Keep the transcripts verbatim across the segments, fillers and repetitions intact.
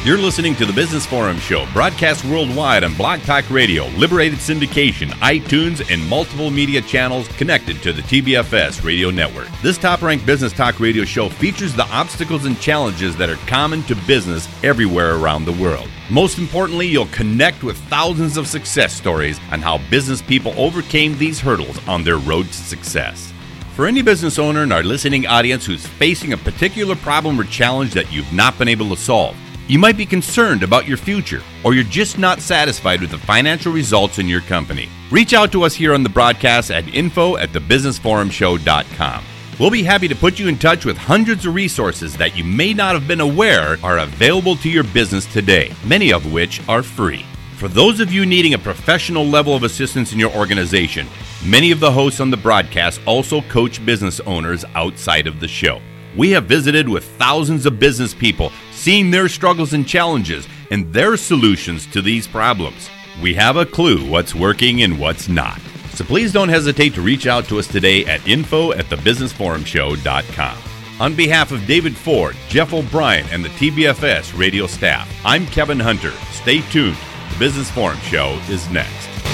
You're listening to the Business Forum Show, broadcast worldwide on Blog Talk Radio, Liberated Syndication, iTunes, and multiple media channels connected to the T B F S radio network. This top-ranked business talk radio show features the obstacles and challenges that are common to business everywhere around the world. Most importantly, you'll connect with thousands of success stories on how business people overcame these hurdles on their road to success. For any business owner in our listening audience who's facing a particular problem or challenge that you've not been able to solve, you might be concerned about your future, or you're just not satisfied with the financial results in your company. Reach out to us here on the broadcast at info at the business forum show dot com. We'll be happy to put you in touch with hundreds of resources that you may not have been aware are available to your business today, many of which are free. For those of you needing a professional level of assistance in your organization, many of the hosts on the broadcast also coach business owners outside of the show. We have visited with thousands of business people, seeing their struggles and challenges and their solutions to these problems. We have a clue what's working and what's not. So please don't hesitate to reach out to us today at info at the business forum show dot com. On behalf of David Ford, Jeff O'Brien, and the T B F S radio staff, I'm Kevin Hunter. Stay tuned. The Business Forum Show is next.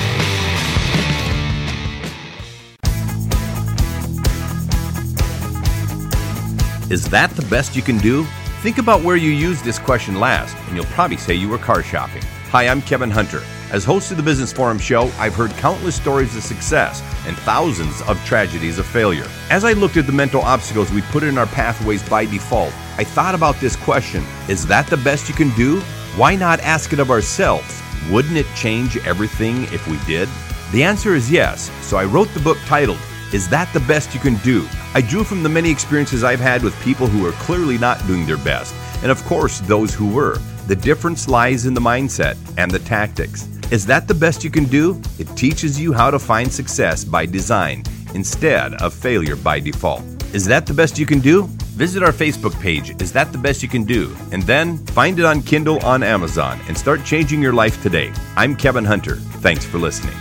Is that the best you can do? Think about where you used this question last, and you'll probably say you were car shopping. Hi, I'm Kevin Hunter. As host of the Business Forum Show, I've heard countless stories of success and thousands of tragedies of failure. As I looked at the mental obstacles we put in our pathways by default, I thought about this question: is that the best you can do? Why not ask it of ourselves? Wouldn't it change everything if we did? The answer is yes, so I wrote the book titled, Is That the Best You Can Do? I drew from the many experiences I've had with people who are clearly not doing their best, and of course those who were. The difference lies in the mindset and the tactics. Is that the best you can do? It teaches you how to find success by design instead of failure by default. Is that the best you can do? Visit our Facebook page, Is That the Best You Can Do? And then find it on Kindle on Amazon and start changing your life today. I'm Kevin Hunter. Thanks for listening.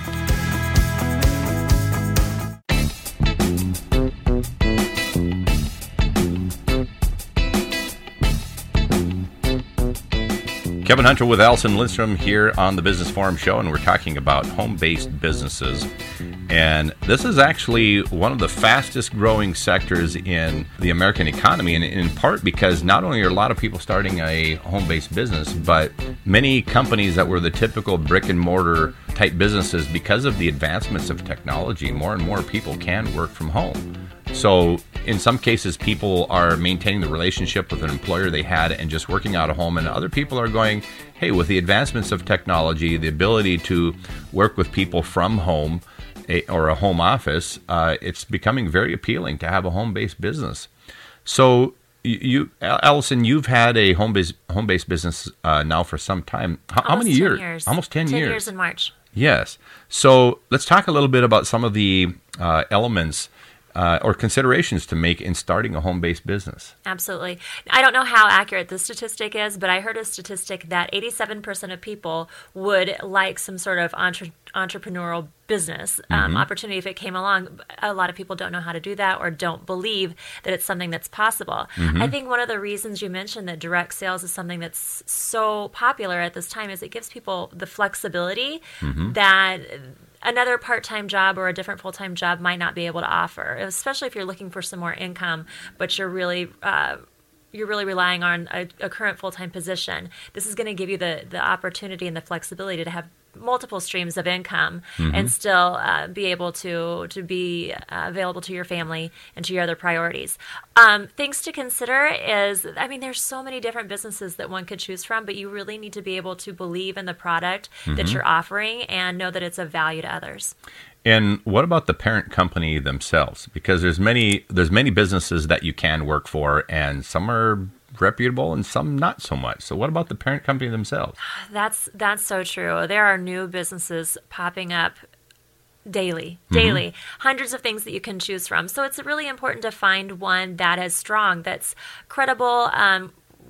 Kevin Hunter with Allison Lindstrom here on the Business Forum Show, and we're talking about home-based businesses. And this is actually one of the fastest growing sectors in the American economy, and in part because not only are a lot of people starting a home-based business, but many companies that were the typical brick and mortar type businesses, because of the advancements of technology, more and more people can work from home. So in some cases, people are maintaining the relationship with an employer they had and just working out of home. And other people are going, hey, with the advancements of technology, the ability to work with people from home a, or a home office, uh, it's becoming very appealing to have a home-based business. So you, Allison, you've had a home-based home-based business uh, now for some time. How, how many years? years? Almost ten, ten years. ten years in March. Yes. So let's talk a little bit about some of the uh, elements Uh, or considerations to make in starting a home-based business. Absolutely. I don't know how accurate this statistic is, but I heard a statistic that eighty-seven percent of people would like some sort of entre- entrepreneurial business um, mm-hmm. opportunity if it came along. A lot of people don't know how to do that or don't believe that it's something that's possible. Mm-hmm. I think one of the reasons you mentioned that direct sales is something that's so popular at this time is it gives people the flexibility mm-hmm. that another part-time job or a different full-time job might not be able to offer, especially if you're looking for some more income, but you're really uh, you're really relying on a, a current full-time position. This is going to give you the the opportunity and the flexibility to have multiple streams of income mm-hmm. and still uh, be able to to be uh, available to your family and to your other priorities. Um, things to consider is, I mean, there's so many different businesses that one could choose from, but you really need to be able to believe in the product mm-hmm. that you're offering and know that it's of value to others. And what about the parent company themselves? Because there's many there's many businesses that you can work for, and some are reputable and some not so much. So what about the parent company themselves? That's that's so true. There are new businesses popping up daily, daily, mm-hmm. hundreds of things that you can choose from. So it's really important to find one that is strong, that's credible, um,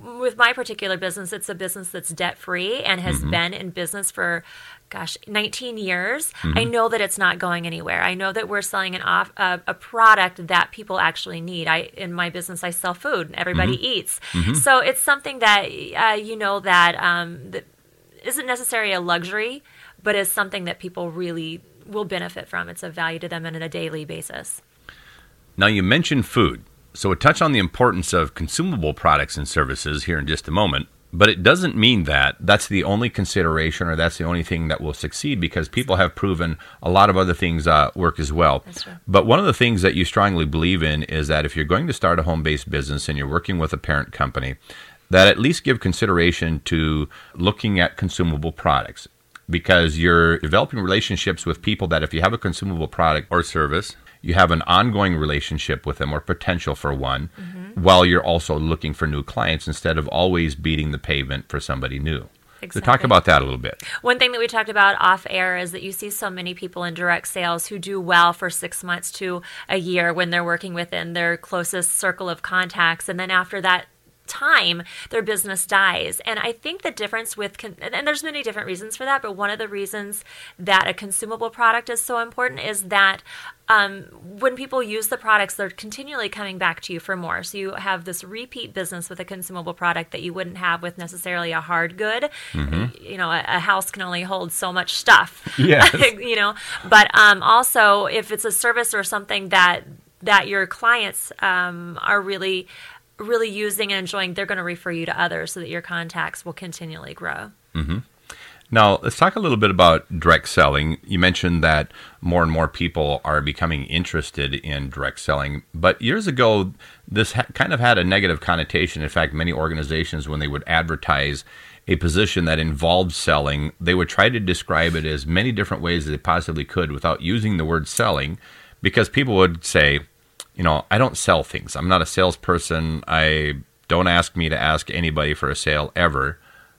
with my particular business, it's a business that's debt-free and has mm-hmm. been in business for, gosh, nineteen years. Mm-hmm. I know that it's not going anywhere. I know that we're selling an off, uh, a product that people actually need. I in my business, I sell food, and everybody mm-hmm. eats. Mm-hmm. So it's something that uh, you know that, um, that isn't necessarily a luxury, but is something that people really will benefit from. It's of value to them on a daily basis. Now, you mentioned food. So we'll touch on the importance of consumable products and services here in just a moment, but it doesn't mean that that's the only consideration or that's the only thing that will succeed, because people have proven a lot of other things uh, work as well. That's true. But one of the things that you strongly believe in is that if you're going to start a home-based business and you're working with a parent company, that at least give consideration to looking at consumable products, because you're developing relationships with people that if you have a consumable product or service, you have an ongoing relationship with them or potential for one, mm-hmm. while you're also looking for new clients instead of always beating the pavement for somebody new. Exactly. So talk about that a little bit. One thing that we talked about off air is that you see so many people in direct sales who do well for six months to a year when they're working within their closest circle of contacts. And then after that time, their business dies. And I think the difference with, con- and there's many different reasons for that, but one of the reasons that a consumable product is so important is that um, when people use the products, they're continually coming back to you for more. So you have this repeat business with a consumable product that you wouldn't have with necessarily a hard good. Mm-hmm. You know, a, a house can only hold so much stuff. Yes. you know, but um, also if it's a service or something that that your clients um, are really really using and enjoying, they're going to refer you to others so that your contacts will continually grow. Mm-hmm. Now, let's talk a little bit about direct selling. You mentioned that more and more people are becoming interested in direct selling, but years ago, this ha- kind of had a negative connotation. In fact, many organizations, when they would advertise a position that involved selling, they would try to describe it as many different ways as they possibly could without using the word selling, because people would say, you know, I don't sell things. I'm not a salesperson. I don't ask me to ask anybody for a sale ever.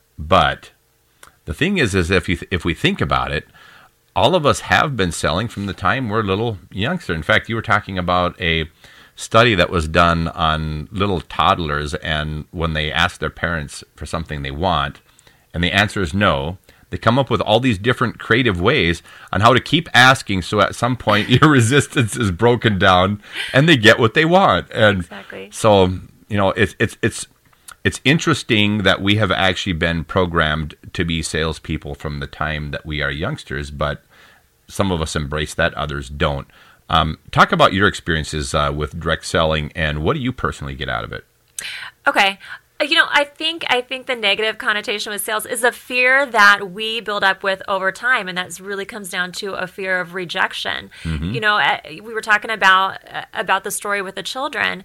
But the thing is, is if you th- if we think about it, all of us have been selling from the time we're little youngster. In fact, you were talking about a study that was done on little toddlers, and when they ask their parents for something they want, and the answer is no, they come up with all these different creative ways on how to keep asking, so at some point your resistance is broken down and they get what they want. And exactly. So, you know, it's it's it's it's interesting that we have actually been programmed to be salespeople from the time that we are youngsters, but some of us embrace that, others don't. Um, talk about your experiences uh, with direct selling, and what do you personally get out of it? Okay. You know, I think I think the negative connotation with sales is a fear that we build up with over time, and that really comes down to a fear of rejection. Mm-hmm. You know, we were talking about about the story with the children,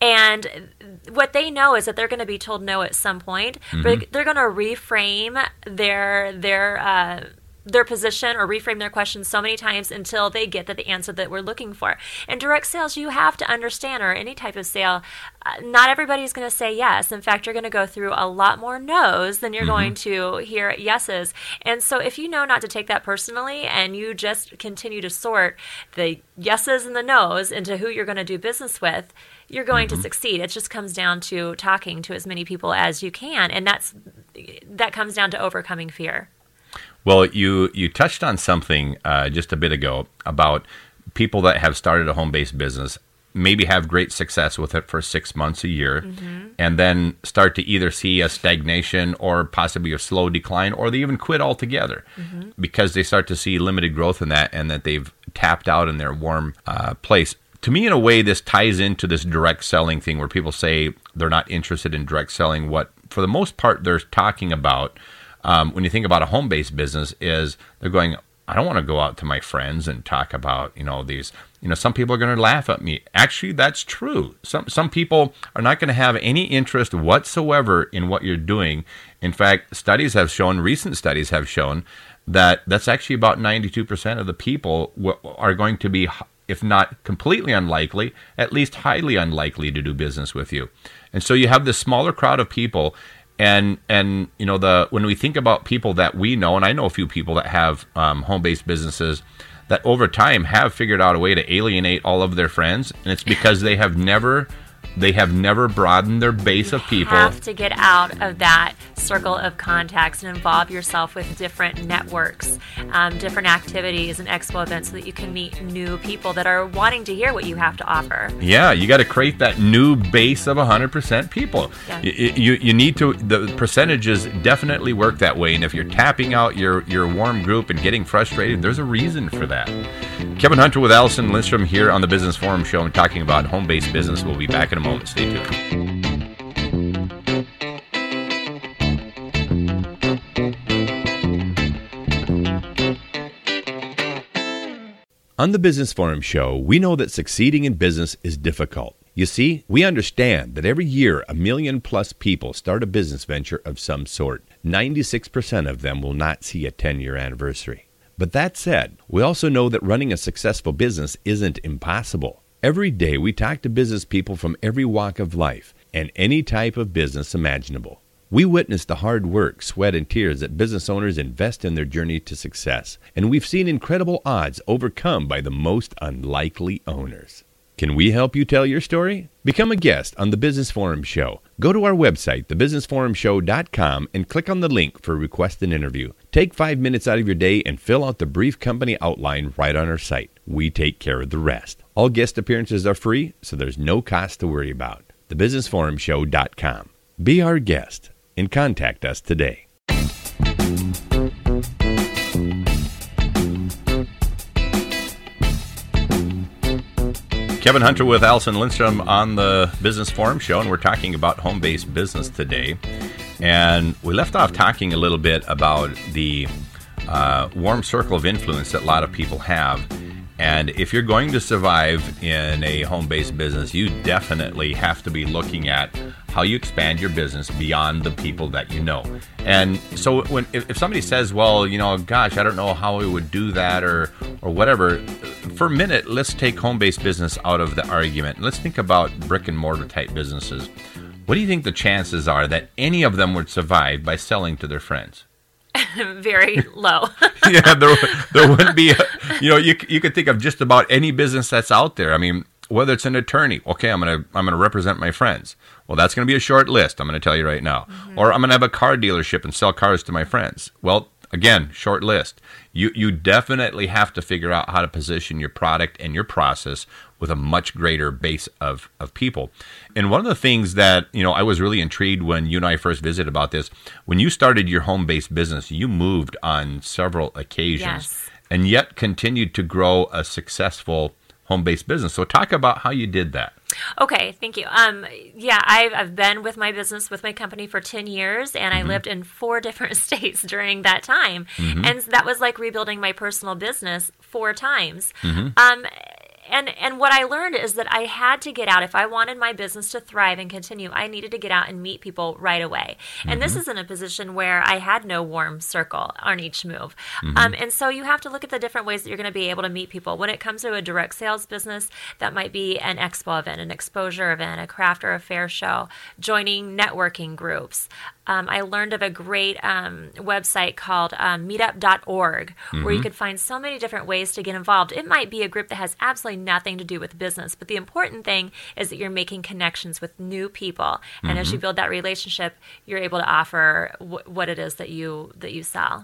and what they know is that they're going to be told no at some point, mm-hmm. but they're going to reframe their their uh, their position or reframe their question so many times until they get to the answer that we're looking for. In direct sales, you have to understand, or any type of sale, uh, not everybody's going to say yes. In fact, you're going to go through a lot more no's than you're mm-hmm. going to hear yeses. And so if you know not to take that personally and you just continue to sort the yeses and the no's into who you're going to do business with, you're going mm-hmm. to succeed. It just comes down to talking to as many people as you can, and that's that comes down to overcoming fear. Well, you, you touched on something uh, just a bit ago about people that have started a home-based business, maybe have great success with it for six months, a year, mm-hmm. and then start to either see a stagnation or possibly a slow decline, or they even quit altogether mm-hmm. because they start to see limited growth in that, and that they've tapped out in their warm uh, place. To me, in a way, this ties into this direct selling thing where people say they're not interested in direct selling. What, for the most part, they're talking about Um, when you think about a home-based business, is they're going, I don't want to go out to my friends and talk about, you know, these, you know, some people are going to laugh at me. Actually, that's true. Some some people are not going to have any interest whatsoever in what you're doing. In fact, studies have shown, recent studies have shown, that that's actually about ninety-two percent of the people w- are going to be, if not completely unlikely, at least highly unlikely to do business with you. And so you have this smaller crowd of people. And, and you know, the when we think about people that we know, and I know a few people that have um, home-based businesses that over time have figured out a way to alienate all of their friends, and it's because they have never they have never broadened their base you of people. You have to get out of that circle of contacts and involve yourself with different networks, um, different activities and expo events so that you can meet new people that are wanting to hear what you have to offer. Yeah, you got to create that new base of one hundred percent people. Yeah. You, you, you need to, the percentages definitely work that way. And if you're tapping out your, your warm group and getting frustrated, there's a reason for that. Kevin Hunter with Allison Lindstrom here on the Business Forum Show and talking about home-based business. We'll be back in a moment. Stay tuned. On the Business Forum Show, we know that succeeding in business is difficult. You see, we understand that every year a million plus people start a business venture of some sort. ninety-six percent of them will not see a ten-year anniversary. But that said, we also know that running a successful business isn't impossible. Every day we talk to business people from every walk of life and any type of business imaginable. We witness the hard work, sweat, and tears that business owners invest in their journey to success, and we've seen incredible odds overcome by the most unlikely owners. Can we help you tell your story? Become a guest on the Business Forum Show. Go to our website, the business forum show dot com, and click on the link for Request an Interview. Take five minutes out of your day and fill out the brief company outline right on our site. We take care of the rest. All guest appearances are free, so there's no cost to worry about. the business forum show dot com. Be our guest and contact us today. Kevin Hunter with Allison Lindstrom on the Business Forum Show, and we're talking about home-based business today. And we left off talking a little bit about the uh, warm circle of influence that a lot of people have. And if you're going to survive in a home-based business, you definitely have to be looking at how you expand your business beyond the people that you know. And so when if, if somebody says, well, you know, gosh, I don't know how we would do that or or whatever, for a minute, let's take home-based business out of the argument. Let's think about brick and mortar type businesses. What do you think the chances are that any of them would survive by selling to their friends? Very low. Yeah, there there wouldn't be, a, you know, you you could think of just about any business that's out there. I mean, whether it's an attorney, okay, I'm gonna I'm gonna represent my friends. Well, that's gonna be a short list. I'm gonna tell you right now. Mm-hmm. Or I'm gonna have a car dealership and sell cars to my friends. Well, again, short list. You you definitely have to figure out how to position your product and your process with a much greater base of, of people. And one of the things that, you know, I was really intrigued when you and I first visited about this, when you started your home-based business, you moved on several occasions yes. and yet continued to grow a successful home-based business. So talk about how you did that. Okay, thank you. Um, yeah, I've, I've been with my business, with my company for ten years, and mm-hmm. I lived in four different states during that time. Mm-hmm. And that was like rebuilding my personal business four times. Mm-hmm. Um, and and what I learned is that I had to get out. If I wanted my business to thrive and continue, I needed to get out and meet people right away. Mm-hmm. And this is in a position where I had no warm circle on each move. Mm-hmm. Um, and so you have to look at the different ways that you're going to be able to meet people. When it comes to a direct sales business, that might be an expo event, an exposure event, a craft or a fair show, joining networking groups. Um, I learned of a great um, website called um, meetup dot org mm-hmm. where you could find so many different ways to get involved. It might be a group that has absolutely nothing to do with business, but the important thing is that you're making connections with new people. And mm-hmm. as you build that relationship, you're able to offer w- what it is that you that you sell.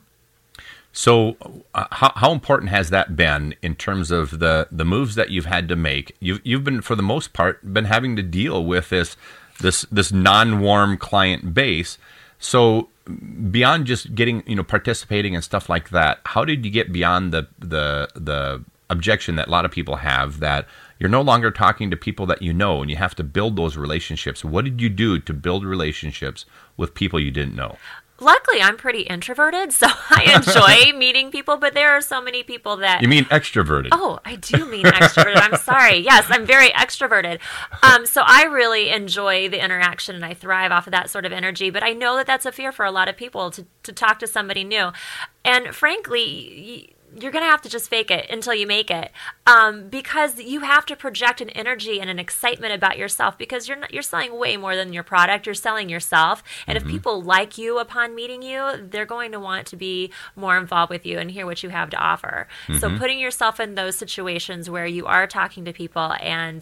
So uh, how, how important has that been in terms of the, the moves that you've had to make? You've, you've been, for the most part, been having to deal with this this this non-warm client base. So beyond just getting, you know, participating and stuff like that, how did you get beyond the the the objection that a lot of people have that you're no longer talking to people that you know and you have to build those relationships? What did you do to build relationships with people you didn't know? Luckily, I'm pretty introverted, so I enjoy meeting people, but there are so many people that... You mean extroverted? Oh, I do mean extroverted. I'm sorry. Yes, I'm very extroverted. Um, so I really enjoy the interaction, and I thrive off of that sort of energy, but I know that that's a fear for a lot of people, to, to talk to somebody new. And frankly... you're going to have to just fake it until you make it, um, because you have to project an energy and an excitement about yourself, because you're not, you're selling way more than your product. You're selling yourself. And mm-hmm. if people like you upon meeting you, they're going to want to be more involved with you and hear what you have to offer. Mm-hmm. So putting yourself in those situations where you are talking to people and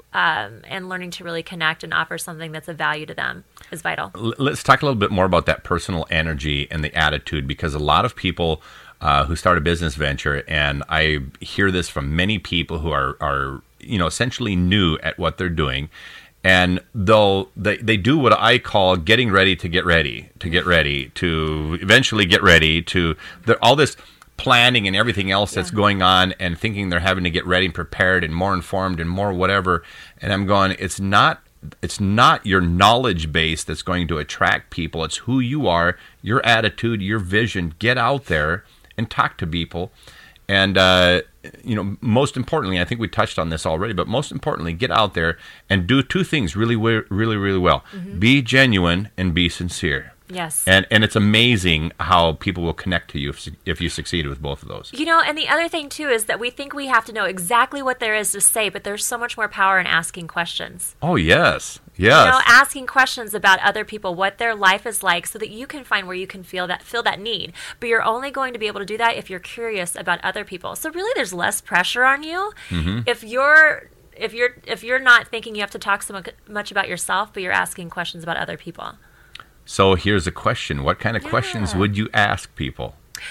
um, and learning to really connect and offer something that's of value to them is vital. Let's talk a little bit more about that personal energy and the attitude, because a lot of people uh, who start a business venture, and I hear this from many people who are, are you know, essentially new at what they're doing, and they'll they, they do what I call getting ready to get ready, to get ready, to eventually get ready, to all this planning and everything else that's yeah. going on, and thinking they're having to get ready and prepared and more informed and more whatever. And I'm going, it's not it's not your knowledge base that's going to attract people. It's who you are, your attitude, your vision. Get out there and talk to people. And, uh, you know, most importantly, I think we touched on this already, but most importantly, get out there and do two things really, really, really well. Mm-hmm. Be genuine and be sincere. Yes. And and it's amazing how people will connect to you if, if you succeed with both of those. You know, and the other thing, too, is that we think we have to know exactly what there is to say, but there's so much more power in asking questions. Oh, yes. Yes. You know, asking questions about other people, what their life is like, so that you can find where you can feel that fill that need. But you're only going to be able to do that if you're curious about other people. So really, there's less pressure on you. Mm-hmm. If you're if you're if you're not thinking you have to talk so much about yourself, but you're asking questions about other people. So here's a question. What kind of yeah. questions would you ask people?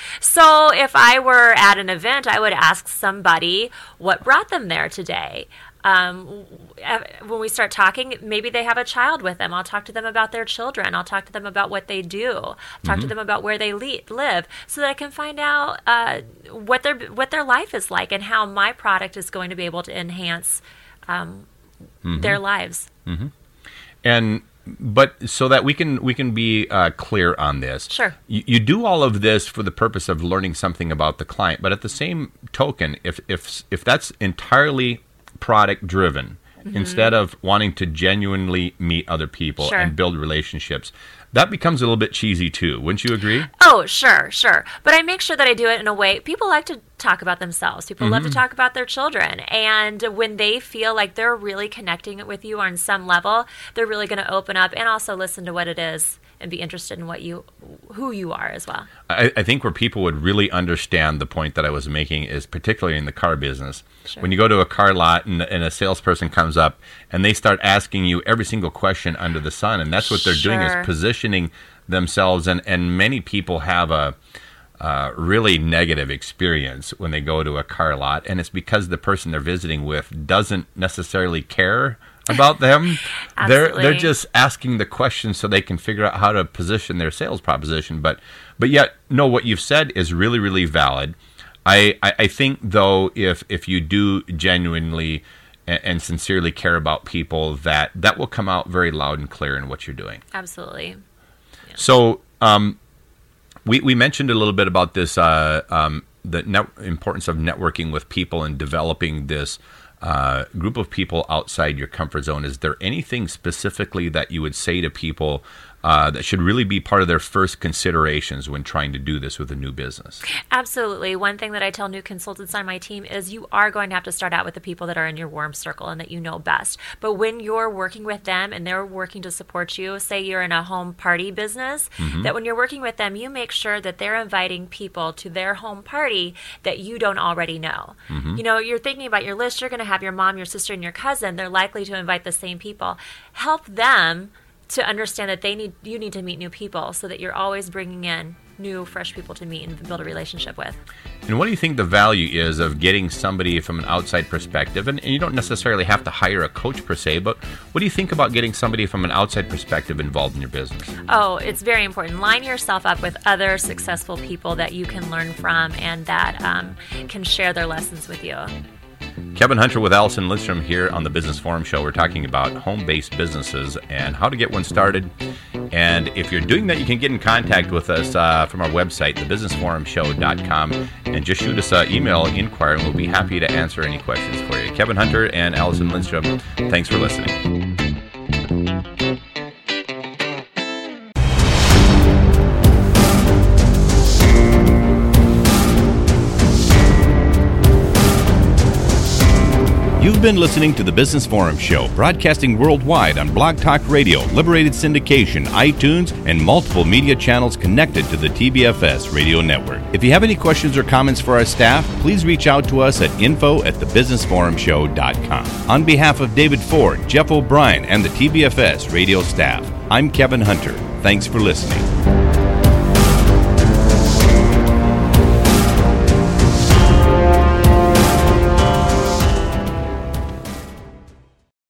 So if I were at an event, I would ask somebody what brought them there today. Um, when we start talking, maybe they have a child with them. I'll talk to them about their children. I'll talk to them about what they do. Talk mm-hmm. to them about where they le- live, so that I can find out uh, what their what their life is like and how my product is going to be able to enhance um, mm-hmm. their lives. Mm-hmm. And but so that we can we can be uh, clear on this. Sure. You, you do all of this for the purpose of learning something about the client, but at the same token, if if if that's entirely product driven, mm-hmm. instead of wanting to genuinely meet other people sure. and build relationships, that becomes a little bit cheesy too. Wouldn't you agree? Oh, sure, sure. But I make sure that I do it in a way. People like to talk about themselves. People mm-hmm. love to talk about their children. And when they feel like they're really connecting with you on some level, they're really going to open up and also listen to what it is and be interested in what you, who you are as well. I, I think where people would really understand the point that I was making is particularly in the car business. Sure. When you go to a car lot and, and a salesperson comes up and they start asking you every single question under the sun, and that's what they're sure. doing is positioning themselves. And, and many people have a uh, really negative experience when they go to a car lot, and it's because the person they're visiting with doesn't necessarily care about them. they're they're just asking the questions so they can figure out how to position their sales proposition. But but yet, no, what you've said is really, really valid. I, I, I think, though, if if you do genuinely and, and sincerely care about people, that that will come out very loud and clear in what you're doing. Absolutely. Yeah. So um, we, we mentioned a little bit about this, uh, um, the net importance of networking with people and developing this Uh, group of people outside your comfort zone. Is there anything specifically that you would say to people uh, that should really be part of their first considerations when trying to do this with a new business? Absolutely. One thing that I tell new consultants on my team is you are going to have to start out with the people that are in your warm circle and that you know best. But when you're working with them and they're working to support you, say you're in a home party business, mm-hmm. that when you're working with them, you make sure that they're inviting people to their home party that you don't already know. Mm-hmm. You know, you're thinking about your list, you're going to have your mom, your sister, and your cousin. They're likely to invite the same people. Help them to understand that they need you need to meet new people, so that you're always bringing in new, fresh people to meet and build a relationship with. And what do you think the value is of getting somebody from an outside perspective? And, and you don't necessarily have to hire a coach per se, but what do you think about getting somebody from an outside perspective involved in your business? Oh, it's very important. Line yourself up with other successful people that you can learn from and that um, can share their lessons with you. Kevin Hunter with Allison Lindstrom here on the Business Forum Show. We're talking about home-based businesses and how to get one started. And if you're doing that, you can get in contact with us uh, from our website, the business forum show dot com, and just shoot us an email inquiry, and we'll be happy to answer any questions for you. Kevin Hunter and Allison Lindstrom, thanks for listening. You've been listening to the Business Forum Show, broadcasting worldwide on Blog Talk Radio, Liberated Syndication, iTunes, and multiple media channels connected to the T B F S radio network. If you have any questions or comments for our staff, please reach out to us at info at the business forum show dot com. On behalf of David Ford, Jeff O'Brien, and the T B F S radio staff, I'm Kevin Hunter. Thanks for listening.